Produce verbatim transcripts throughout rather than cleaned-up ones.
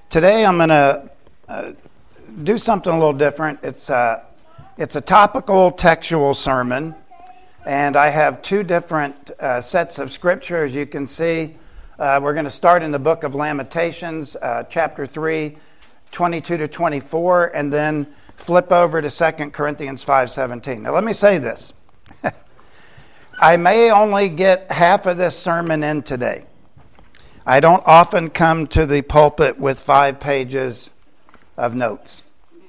Today I'm going to uh, do something a little different. It's, uh, it's a topical textual sermon, and I have two different uh, sets of scripture. As you can see, uh, we're going to start in the book of Lamentations, uh, chapter three, twenty-two to twenty-four, and then flip over to Second Corinthians five seventeen. Now let me say this. I may only get half of this sermon in today. I don't often come to the pulpit with five pages of notes.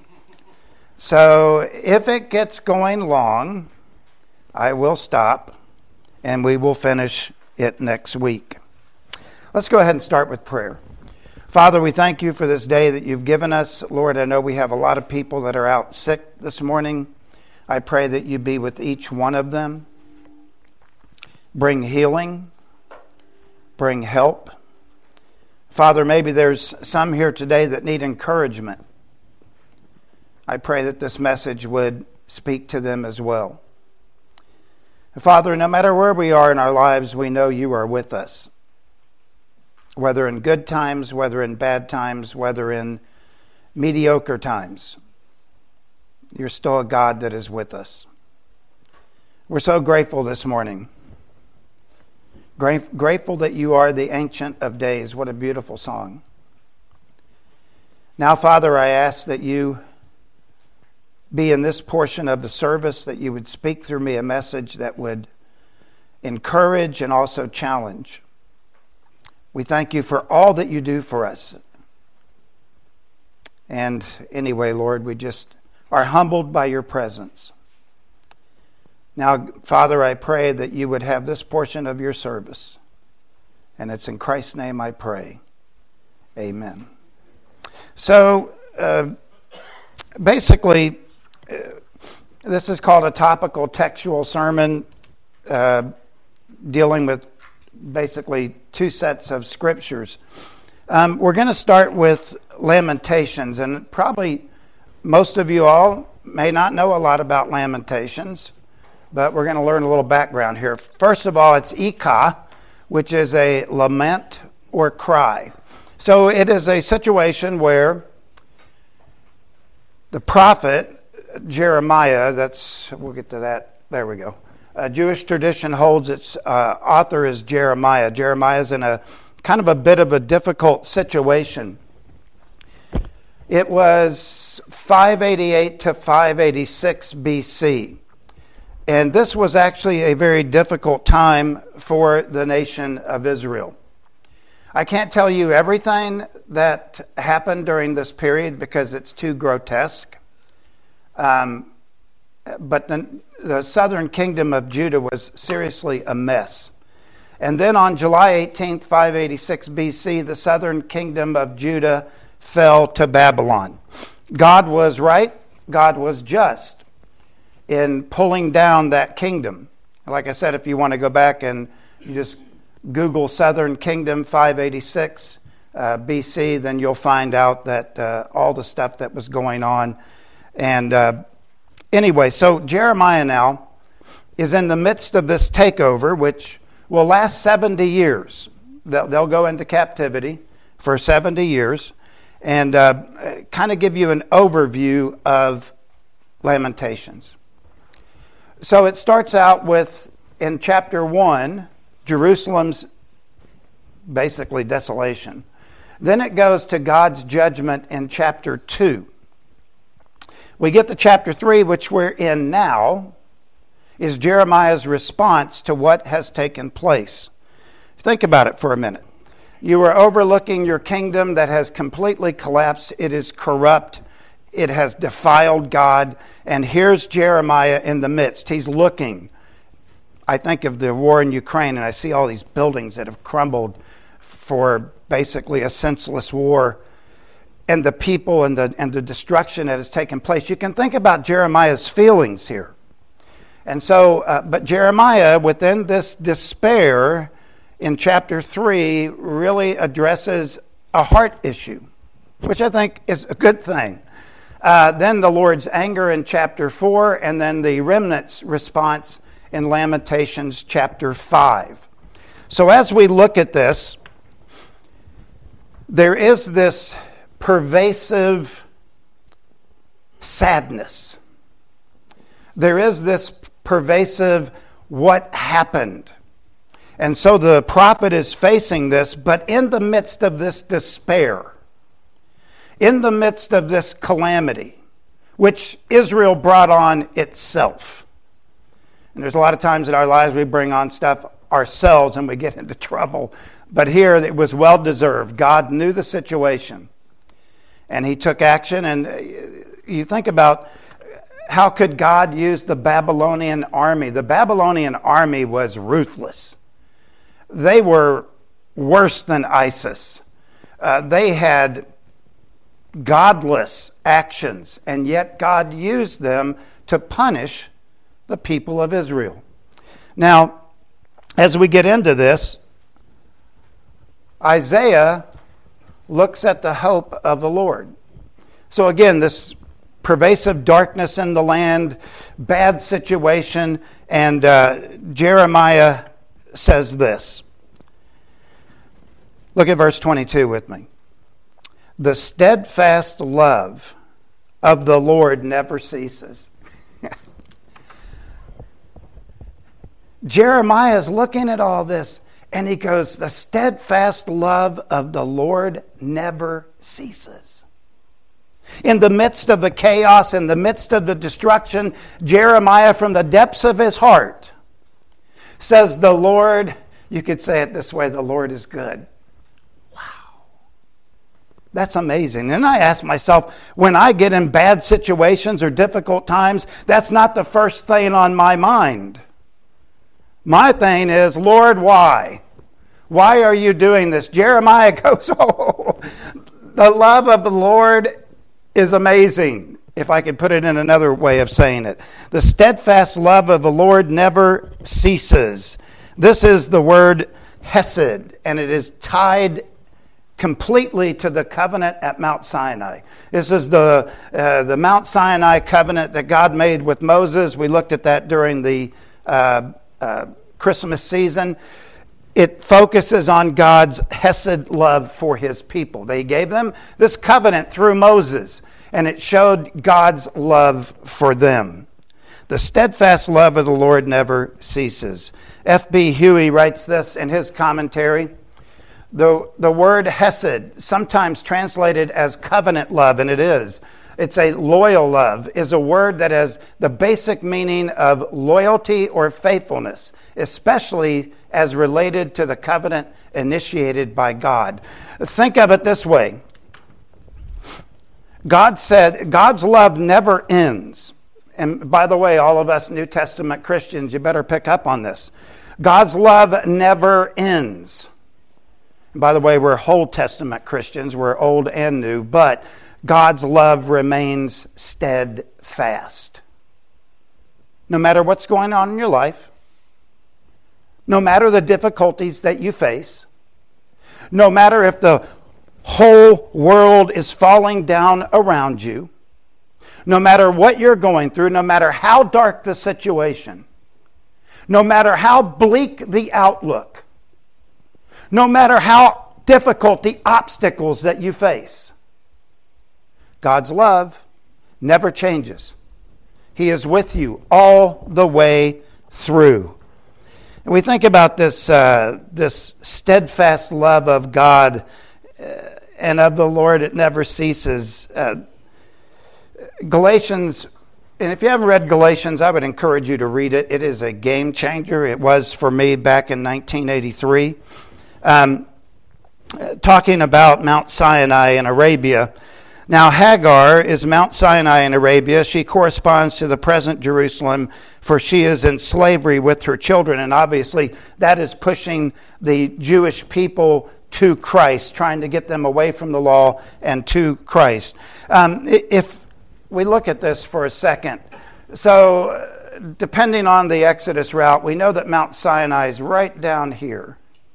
So if it gets going long, I will stop and we will finish it next week. Let's go ahead and start with prayer. Father, we thank you for this day that you've given us. Lord, I know we have a lot of people that are out sick this morning. I pray that you be with each one of them. Bring healing. Bring help. Father, maybe there's some here today that need encouragement. I pray that this message would speak to them as well. Father, no matter where we are in our lives, we know you are with us. Whether in good times, whether in bad times, whether in mediocre times, you're still a God that is with us. We're so grateful this morning. Grateful that you are the Ancient of Days. What a beautiful song. Now, Father, I ask that you be in this portion of the service, that you would speak through me a message that would encourage and also challenge. We thank you for all that you do for us. And anyway, Lord, we just are humbled by your presence. Now, Father, I pray that you would have this portion of your service. And it's in Christ's name I pray. Amen. So, uh, basically, uh, this is called a topical textual sermon, uh, dealing with basically two sets of scriptures. Um, we're going to start with Lamentations, and probably most of you all may not know a lot about Lamentations, but we're going to learn a little background here. First of all, it's Ikah, which is a lament or cry. So it is a situation where the prophet Jeremiah, that's, we'll get to that, there we go. A Jewish tradition holds its uh, author is Jeremiah. Jeremiah is in a kind of a bit of a difficult situation. It was five eighty-eight to five eighty-six B C. And this was actually a very difficult time for the nation of Israel. I can't tell you everything that happened during this period because it's too grotesque. Um, but the, the southern kingdom of Judah was seriously a mess. And then on July eighteenth, five eighty-six B C, the southern kingdom of Judah fell to Babylon. God was right. God was just in pulling down that kingdom. Like I said, if you want to go back and you just Google Southern Kingdom five eighty-six uh, B C, then you'll find out that uh, all the stuff that was going on. And uh, anyway, so Jeremiah now is in the midst of this takeover, which will last seventy years. They'll, they'll go into captivity for seventy years, and uh, kind of give you an overview of Lamentations. So it starts out with, in chapter one, Jerusalem's basically desolation. Then it goes to God's judgment in chapter two. We get to chapter three, which we're in now, is Jeremiah's response to what has taken place. Think about it for a minute. You are overlooking your kingdom that has completely collapsed. It is corrupt. It has defiled God. And here's Jeremiah in the midst. He's looking. I think of the war in Ukraine, and I see all these buildings that have crumbled for basically a senseless war, and the people and the and the destruction that has taken place. You can think about Jeremiah's feelings here. And so, uh, but Jeremiah, within this despair, in chapter three, really addresses a heart issue, which I think is a good thing. Uh, then the Lord's anger in chapter four, and then the remnant's response in Lamentations chapter five. So as we look at this, there is this pervasive sadness. There is this pervasive what happened. And so the prophet is facing this, but in the midst of this despair, in the midst of this calamity, which Israel brought on itself. And there's a lot of times in our lives we bring on stuff ourselves and we get into trouble. But here it was well deserved. God knew the situation and he took action. And you think about how could God use the Babylonian army? The Babylonian army was ruthless. They were worse than ISIS. Uh, they had godless actions, and yet God used them to punish the people of Israel. Now, as we get into this, Isaiah looks at the hope of the Lord. So again, this pervasive darkness in the land, bad situation, and uh, Jeremiah says this. Look at verse twenty-two with me. The steadfast love of the Lord never ceases. Jeremiah is looking at all this and he goes, the steadfast love of the Lord never ceases. In the midst of the chaos, in the midst of the destruction, Jeremiah, from the depths of his heart, says the Lord, you could say it this way, the Lord is good. Wow. That's amazing. And I ask myself, when I get in bad situations or difficult times, that's not the first thing on my mind. My thing is, Lord, why? Why are you doing this? Jeremiah goes, oh, the love of the Lord is amazing, if I could put it in another way of saying it. The steadfast love of the Lord never ceases. This is the word hesed, and it is tied completely to the covenant at Mount Sinai. This is the uh, the Mount Sinai covenant that God made with Moses. We looked at that during the uh, uh, Christmas season. It focuses on God's hesed love for his people. They gave them this covenant through Moses, and it showed God's love for them. The steadfast love of the Lord never ceases. F B Huey writes this in his commentary. The, the word hesed, sometimes translated as covenant love, and it is. It's a loyal love, is a word that has the basic meaning of loyalty or faithfulness, especially as related to the covenant initiated by God. Think of it this way. God said, God's love never ends. And by the way, all of us New Testament Christians, you better pick up on this. God's love never ends. By the way, we're Old Testament Christians. We're old and new, but God's love remains steadfast. No matter what's going on in your life, no matter the difficulties that you face, no matter if the whole world is falling down around you, no matter what you're going through, no matter how dark the situation, no matter how bleak the outlook, no matter how difficult the obstacles that you face, God's love never changes. He is with you all the way through. And we think about this, uh, this steadfast love of God uh, and of the Lord, it never ceases. Uh, Galatians, and if you haven't read Galatians, I would encourage you to read it. It is a game changer. It was for me back in nineteen eighty-three. Um, talking about Mount Sinai in Arabia. Now, Hagar is Mount Sinai in Arabia. She corresponds to the present Jerusalem, for she is in slavery with her children. And obviously, that is pushing the Jewish people to Christ, trying to get them away from the law and to Christ. Um, if we look at this for a second, so depending on the Exodus route, we know that Mount Sinai is right down here,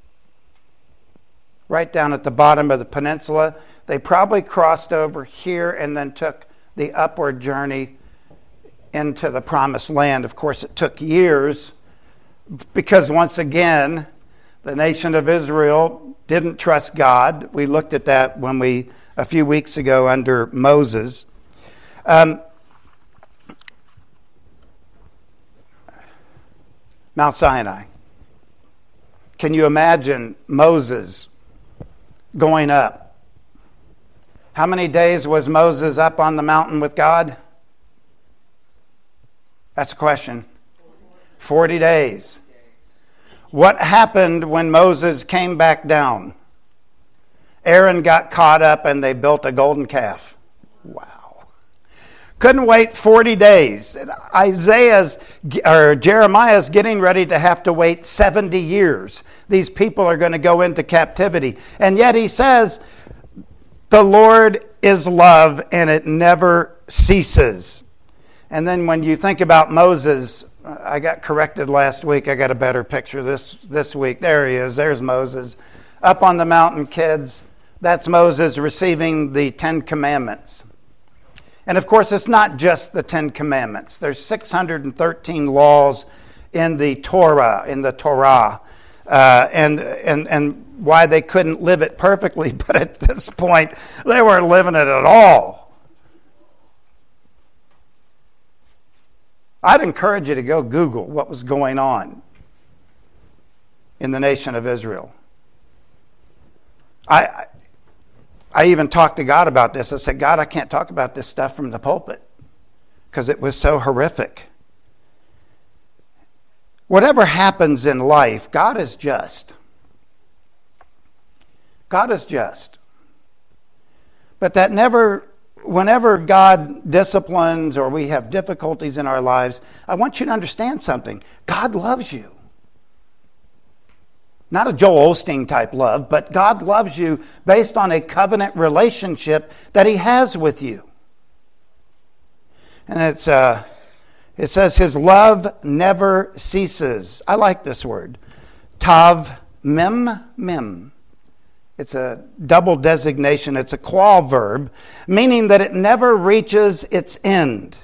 right down at the bottom of the peninsula. They probably crossed over here and then took the upward journey into the promised land. Of course, it took years because, once again, the nation of Israel didn't trust God. We looked at that when we a few weeks ago under Moses. Um, Mount Sinai. Can you imagine Moses going up? How many days was Moses up on the mountain with God? That's a question. Forty days. What happened when Moses came back down? Aaron got caught up and they built a golden calf. Wow. Couldn't wait forty days. Isaiah's or Jeremiah's getting ready to have to wait seventy years. These people are going to go into captivity. And yet he says, the Lord is love and it never ceases. And then when you think about Moses, I got corrected last week. I got a better picture this, this week. There he is. There's Moses. Up on the mountain, kids. That's Moses receiving the Ten Commandments. And of course, it's not just the Ten Commandments. There's six hundred thirteen laws in the Torah, in the Torah. Uh, and, and, and why they couldn't live it perfectly, but at this point, they weren't living it at all. I'd encourage you to go Google what was going on in the nation of Israel. I, I even talked to God about this. I said, God, I can't talk about this stuff from the pulpit because it was so horrific. Whatever happens in life, God is just. God is just. But that never... Whenever God disciplines or we have difficulties in our lives, I want you to understand something. God loves you. Not a Joel Osteen type love, but God loves you based on a covenant relationship that He has with you. And it's uh, it says His love never ceases. I like this word. Tav mem mem. It's a double designation. It's a qual verb, meaning that it never reaches its end.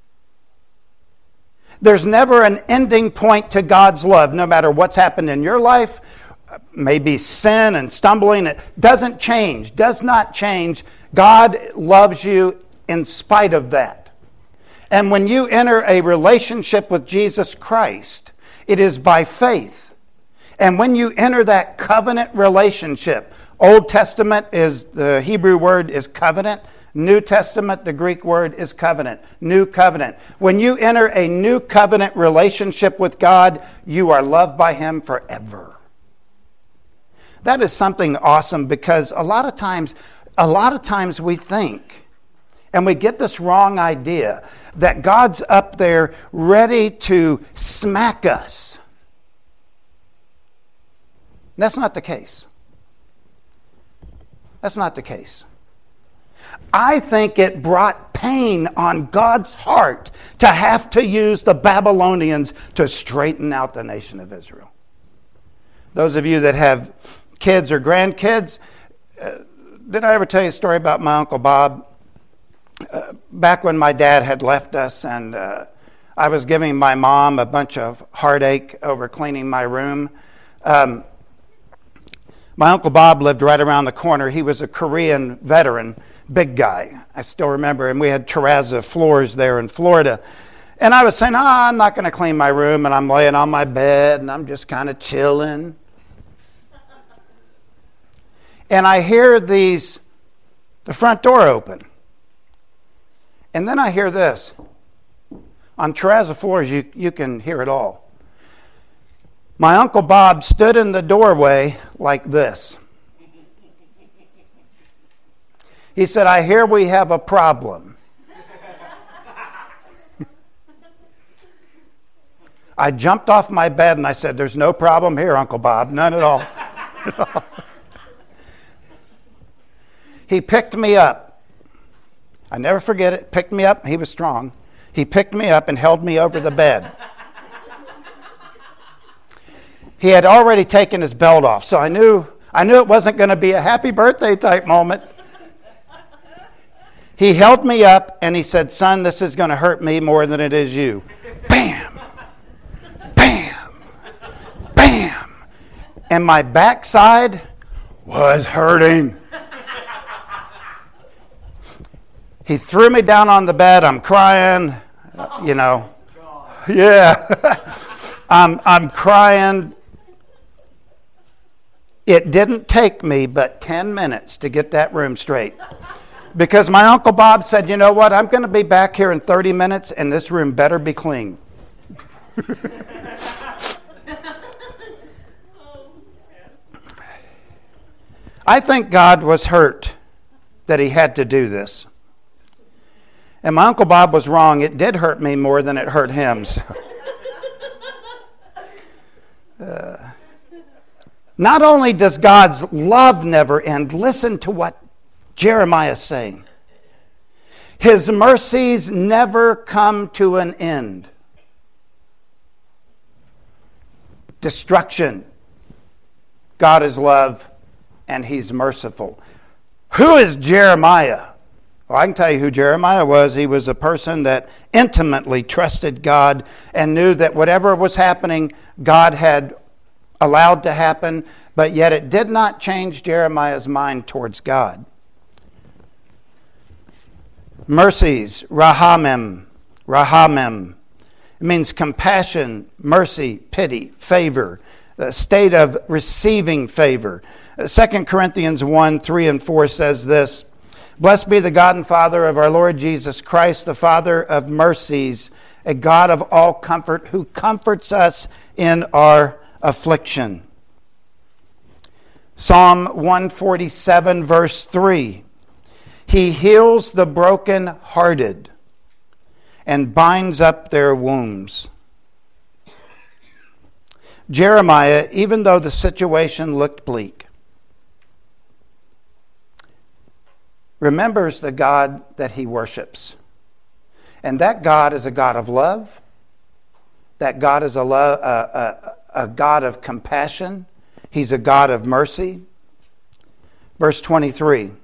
There's never an ending point to God's love, no matter what's happened in your life. Maybe sin and stumbling. It doesn't change, does not change. God loves you in spite of that. And when you enter a relationship with Jesus Christ, it is by faith. And when you enter that covenant relationship, Old Testament is the Hebrew word is covenant. New Testament, the Greek word is covenant. New covenant. When you enter a new covenant relationship with God, you are loved by Him forever. That is something awesome because a lot of times, a lot of times we think, and we get this wrong idea, that God's up there ready to smack us. That's not the case. That's not the case. I think it brought pain on God's heart to have to use the Babylonians to straighten out the nation of Israel. Those of you that have kids or grandkids, uh, did I ever tell you a story about my Uncle Bob? Uh, back when my dad had left us and uh, I was giving my mom a bunch of heartache over cleaning my room. Um, My Uncle Bob lived right around the corner. He was a Korean veteran, big guy. I still remember, and we had terrazzo floors there in Florida. And I was saying, oh, I'm not going to clean my room, and I'm laying on my bed, and I'm just kind of chilling. And I hear these, the front door open. And then I hear this. On terrazzo floors, you, you can hear it all. My Uncle Bob stood in the doorway like this. He said, I hear we have a problem. I jumped off my bed and I said, there's no problem here, Uncle Bob. None at all. He picked me up. I never forget it. Picked me up. He was strong. He picked me up and held me over the bed. He had already taken his belt off, so I knew I knew it wasn't going to be a happy birthday type moment. He held me up and he said, son, this is going to hurt me more than it is you. Bam! Bam! Bam! And my backside was hurting. He threw me down on the bed. I'm crying, you know. Yeah. I'm, I'm crying. It didn't take me but ten minutes to get that room straight. Because my Uncle Bob said, you know what, I'm going to be back here in thirty minutes and this room better be clean. I think God was hurt that he had to do this. And my Uncle Bob was wrong. It did hurt me more than it hurt him. So. Uh, not only does God's love never end, listen to what Jeremiah is saying. His mercies never come to an end. Destruction. God is love and he's merciful. Who is Jeremiah? Well, I can tell you who Jeremiah was. He was a person that intimately trusted God and knew that whatever was happening, God had allowed to happen, but yet it did not change Jeremiah's mind towards God. Mercies, rahamim, rahamim. It means compassion, mercy, pity, favor, a state of receiving favor. Second Corinthians one, three and four says this, Blessed be the God and Father of our Lord Jesus Christ, the Father of mercies, a God of all comfort, who comforts us in our affliction. Psalm one forty-seven, verse three. He heals the brokenhearted and binds up their wounds. Jeremiah, even though the situation looked bleak, remembers the God that he worships. And that God is a God of love. That God is a, lo- a, a, a God of compassion. He's a God of mercy. Verse twenty-three.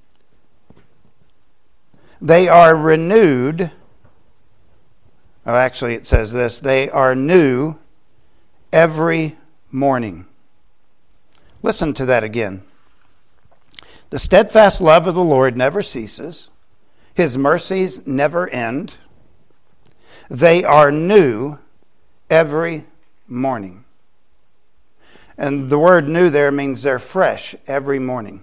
They are renewed. Oh, actually it says this. They are new every morning. Listen to that again. The steadfast love of the Lord never ceases. His mercies never end. They are new every morning. And the word new there means they're fresh every morning.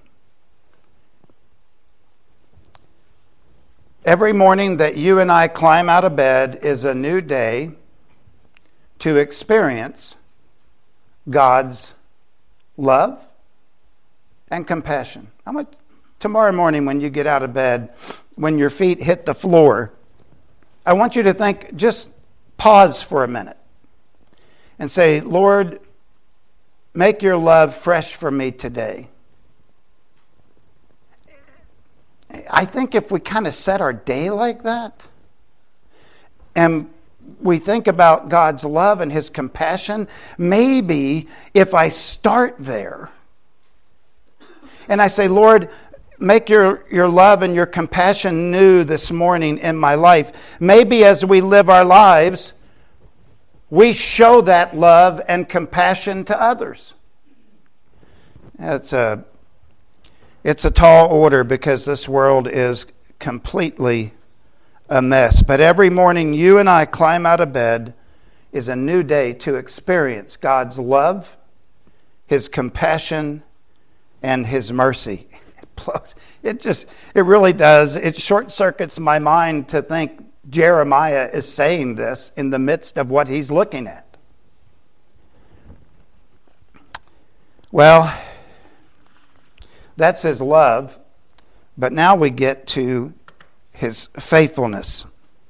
Every morning that you and I climb out of bed is a new day to experience God's love and compassion. How much tomorrow morning when you get out of bed, when your feet hit the floor, I want you to think, just pause for a minute and say, Lord, make your love fresh for me today. I think if we kind of set our day like that, and we think about God's love and his compassion, maybe if I start there, and I say, Lord, make your, your love and your compassion new this morning in my life. Maybe as we live our lives, we show that love and compassion to others. It's a, it's a tall order because this world is completely a mess. But every morning you and I climb out of bed is a new day to experience God's love, his compassion, and his mercy. It just, it really does. It short circuits my mind to think Jeremiah is saying this in the midst of what he's looking at. Well, that's his love. But now we get to his faithfulness.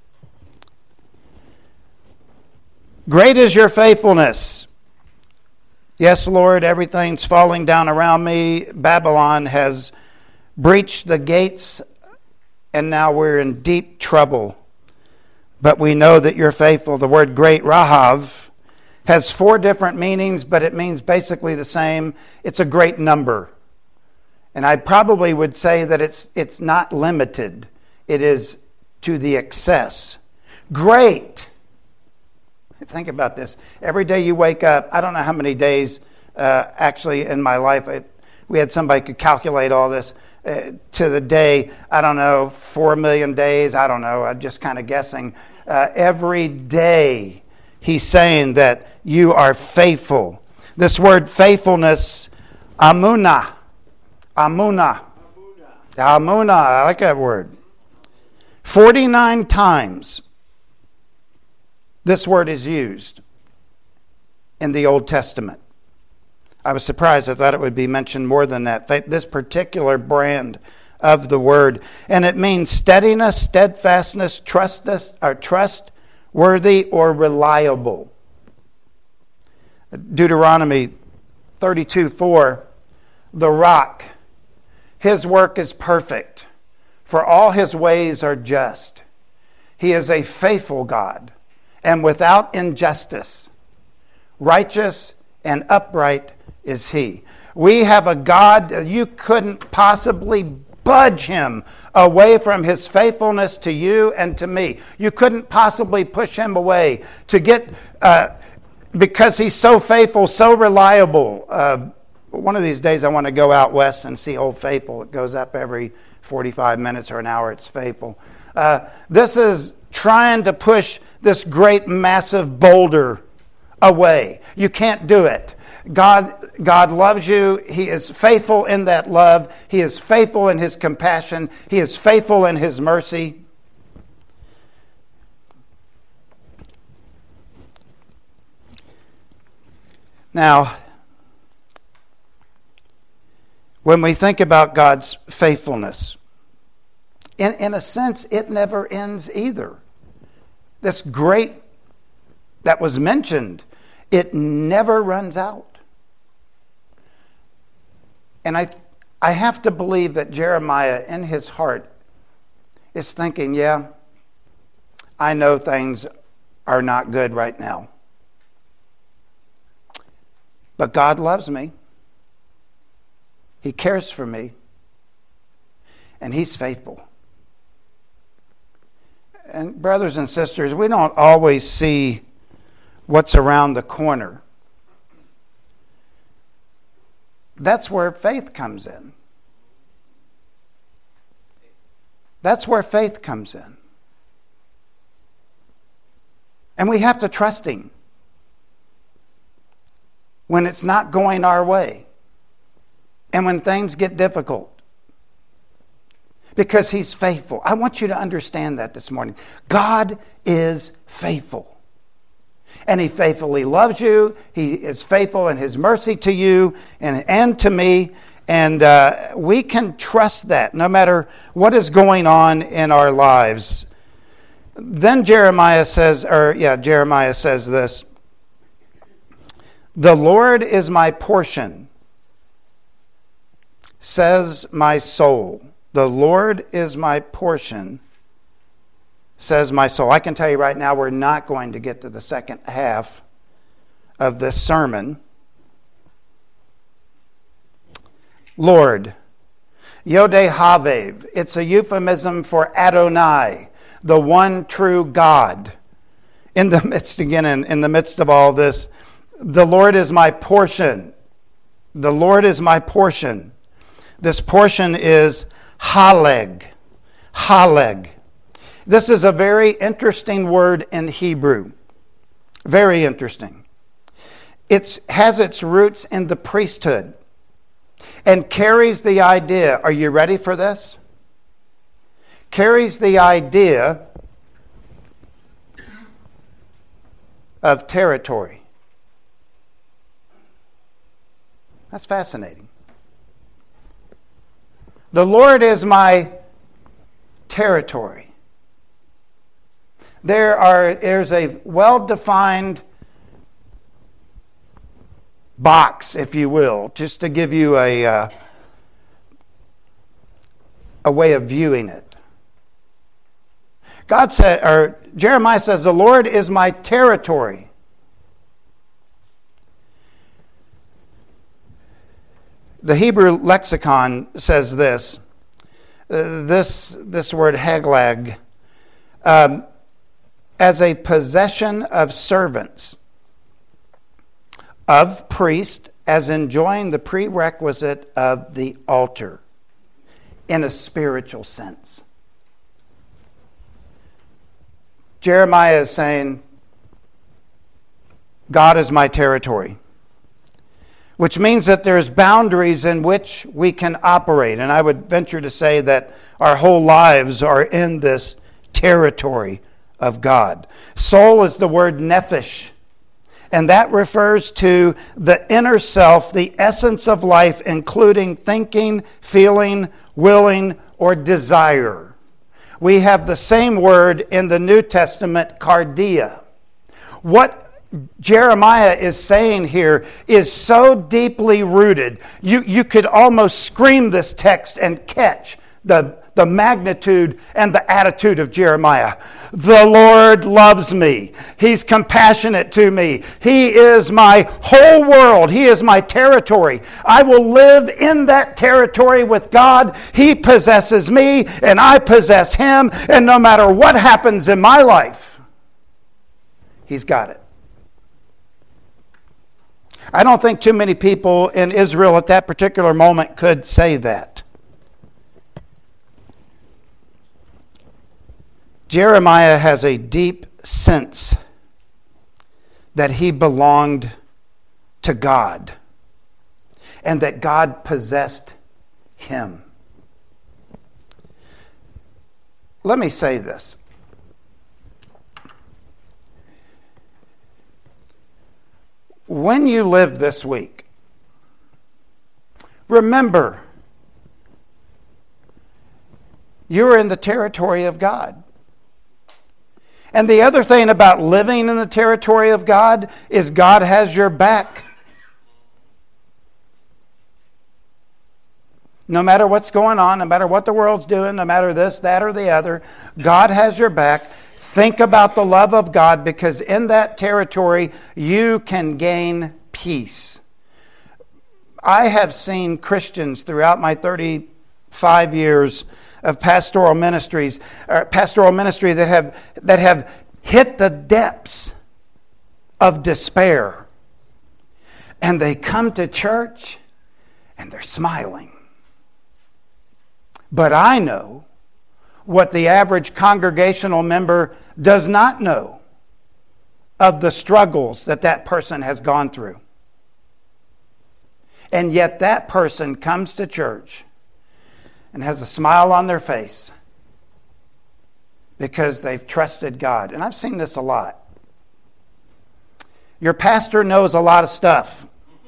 Great is your faithfulness. Yes, Lord, everything's falling down around me. Babylon has breached the gates, and now we're in deep trouble. But we know that you're faithful. The word great, Rahav, has four different meanings, but it means basically the same. It's a great number. And I probably would say that it's it's not limited. It is to the excess. Great. Think about this. Every day you wake up, I don't know how many days uh, actually in my life, it, we had somebody could calculate all this. uh, to the day, I don't know, four million days, I don't know, I'm just kind of guessing. Uh, every day he's saying that you are faithful. This word faithfulness, amunah, amunah, amunah, I like that word. forty-nine times this word is used in the Old Testament. I was surprised. I thought it would be mentioned more than that. This particular brand of the word. And it means steadiness, steadfastness, trustness, or trustworthy or reliable. Deuteronomy thirty-two four, the rock, his work is perfect, for all his ways are just. He is a faithful God, and without injustice. Righteous and upright is he. We have a God, you couldn't possibly budge him away from his faithfulness to you and to me. You couldn't possibly push him away to get, uh, because he's so faithful, so reliable. Uh, one of these days I want to go out west and see Old Faithful. It goes up every forty-five minutes or an hour. It's faithful. Uh, this is trying to push this great massive boulder away. You can't do it. God, God loves you. He is faithful in that love. He is faithful in his compassion. He is faithful in his mercy. Now, when we think about God's faithfulness, in, in a sense, it never ends either. This great that was mentioned, it never runs out. And I I have to believe that Jeremiah, in his heart, is thinking, yeah, I know things are not good right now. But God loves me. He cares for me. And he's faithful. And brothers and sisters, we don't always see what's around the corner. That's where faith comes in. That's where faith comes in. And we have to trust him when it's not going our way and when things get difficult. Because he's faithful. I want you to understand that this morning. God is faithful. And he faithfully loves you. He is faithful in his mercy to you and, and to me. And uh, we can trust that no matter what is going on in our lives. Then Jeremiah says, or yeah, Jeremiah says this. The Lord is my portion, says my soul. The Lord is my portion, says my soul. I can tell you right now, we're not going to get to the second half of this sermon. Lord, Yod-Heh-Vav, it's a euphemism for Adonai, the one true God. In the midst, again, in, in the midst of all this, the Lord is my portion. The Lord is my portion. This portion is Haleg. Haleg. This is a very interesting word in Hebrew. Very interesting. It has its roots in the priesthood and carries the idea, are you ready for this? Carries the idea of territory. That's fascinating. The Lord is my territory. There are there's a well-defined box, if you will, just to give you a uh, a way of viewing it. God said, or Jeremiah says, the Lord is my territory. The Hebrew lexicon says this. Uh, this this word haglag, um, as a possession of servants, of priest, as enjoying the prerequisite of the altar. in a spiritual sense. Jeremiah is saying, God is my territory, which means that there's boundaries in which we can operate. And I would venture to say that our whole lives are in this territory of God. Soul is the word nephesh, and that refers to the inner self, the essence of life, including thinking, feeling, willing, or desire. We have the same word in the New Testament, cardia. What Jeremiah is saying here is so deeply rooted. You, you could almost scream this text and catch the, the magnitude and the attitude of Jeremiah. The Lord loves me. He's compassionate to me. He is my whole world. He is my territory. I will live in that territory with God. He possesses me and I possess Him. And no matter what happens in my life, He's got it. I don't think too many people in Israel at that particular moment could say that. Jeremiah has a deep sense that he belonged to God and that God possessed him. Let me say this. When you live this week, remember, you're in the territory of God. And the other thing about living in the territory of God is God has your back. No matter what's going on, no matter what the world's doing, no matter this, that, or the other, God has your back. Think about the love of God, because in that territory you can gain peace. I have seen Christians throughout my thirty-five years of pastoral ministries, or pastoral ministry that have that have hit the depths of despair. And they come to church and they're smiling. But I know what the average congregational member does not know of the struggles that that person has gone through. And yet that person comes to church and has a smile on their face because they've trusted God. And I've seen this a lot. Your pastor knows a lot of stuff.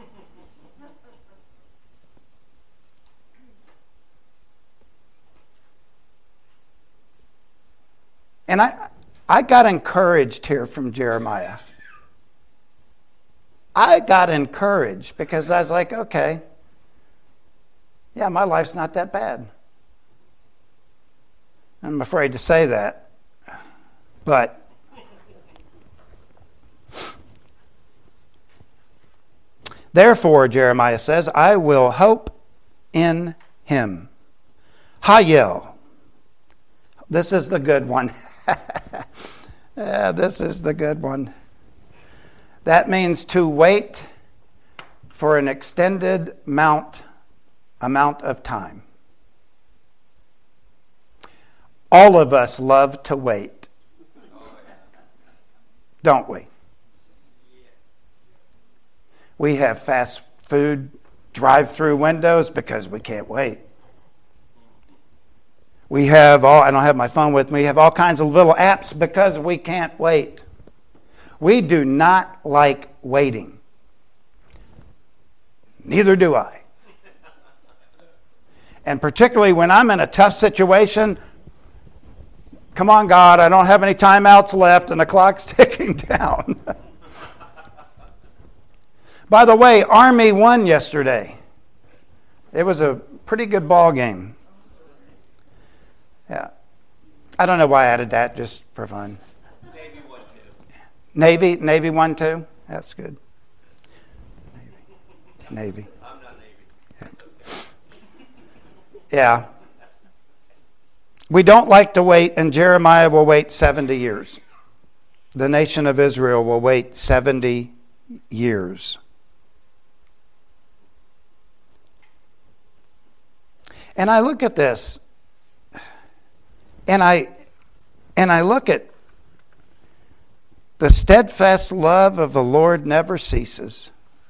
And I, I got encouraged here from Jeremiah. I got encouraged because I was like, okay, yeah, my life's not that bad. I'm afraid to say that, but therefore, Jeremiah says, I will hope in Him. Hayel. This is the good one. Yeah, this is the good one. That means to wait for an extended amount, amount of time. All of us love to wait, don't we? We have fast food drive-through windows because we can't wait. We have all, I don't have my phone with me, we have all kinds of little apps because we can't wait. We do not like waiting. Neither do I. And particularly when I'm in a tough situation, come on, God, I don't have any timeouts left and the clock's ticking down. By the way, Army won yesterday. It was a pretty good ball game. Yeah. I don't know why I added that, just for fun. Navy won too. Navy, Navy won too? That's good. Navy. Navy. I'm not Navy. Yeah. Yeah. We don't like to wait, and Jeremiah will wait seventy years. The nation of Israel will wait seventy years. And I look at this, and I and I look at the steadfast love of the Lord never ceases.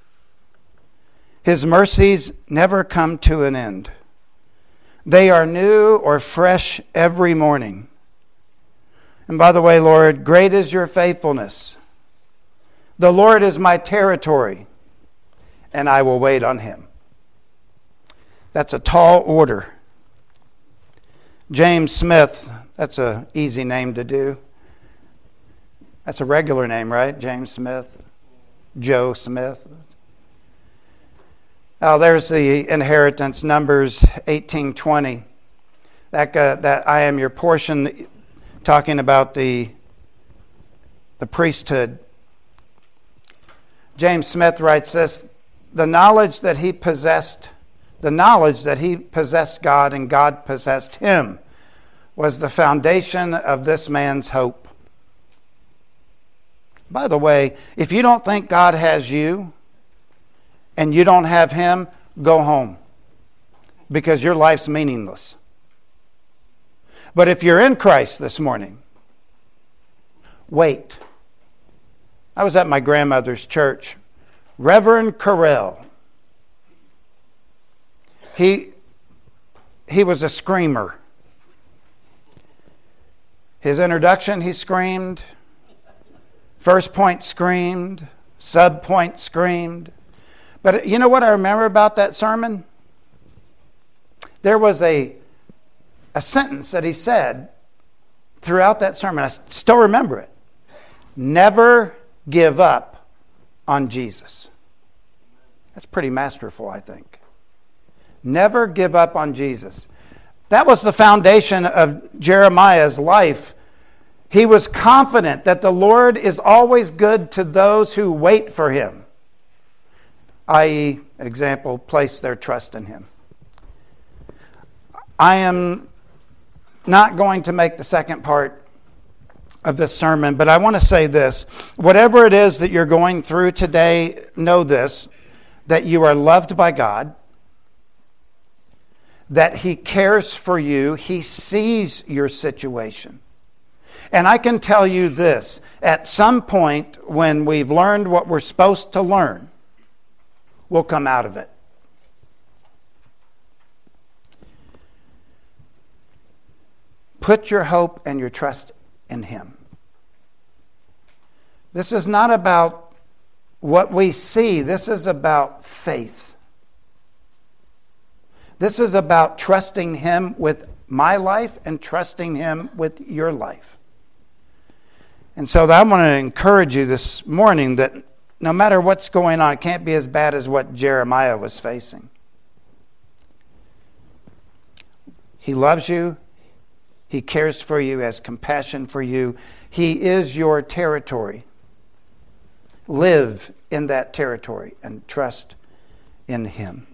His mercies never come to an end. They are new or fresh every morning. And by the way, Lord, great is your faithfulness. The Lord is my territory, and I will wait on him. That's a tall order. James Smith, that's an easy name to do. That's a regular name, right? James Smith, Joe Smith. Oh, there's the inheritance, Numbers eighteen twenty. That uh, that I am your portion, talking about the the priesthood. James Smith writes this: the knowledge that he possessed, the knowledge that he possessed God and God possessed him, was the foundation of this man's hope. By the way, if you don't think God has you and you don't have him, go home, because your life's meaningless. But if you're in Christ this morning, wait. I was at my grandmother's church. Reverend Carell, he, he was a screamer. His introduction, he screamed. First point screamed. Sub point screamed. But you know what I remember about that sermon? There was a, a sentence that he said throughout that sermon. I still remember it. Never give up on Jesus. That's pretty masterful, I think. Never give up on Jesus. That was the foundation of Jeremiah's life. He was confident that the Lord is always good to those who wait for him. that is, example, place their trust in him. I am not going to make the second part of this sermon, but I want to say this. Whatever it is that you're going through today, know this, that you are loved by God, that he cares for you, he sees your situation. And I can tell you this, at some point when we've learned what we're supposed to learn, we'll come out of it. Put your hope and your trust in him. This is not about what we see. This is about faith. This is about trusting him with my life and trusting him with your life. And so I want to encourage you this morning that no matter what's going on, it can't be as bad as what Jeremiah was facing. He loves you. He cares for you, has compassion for you. He is your territory. Live in that territory and trust in him.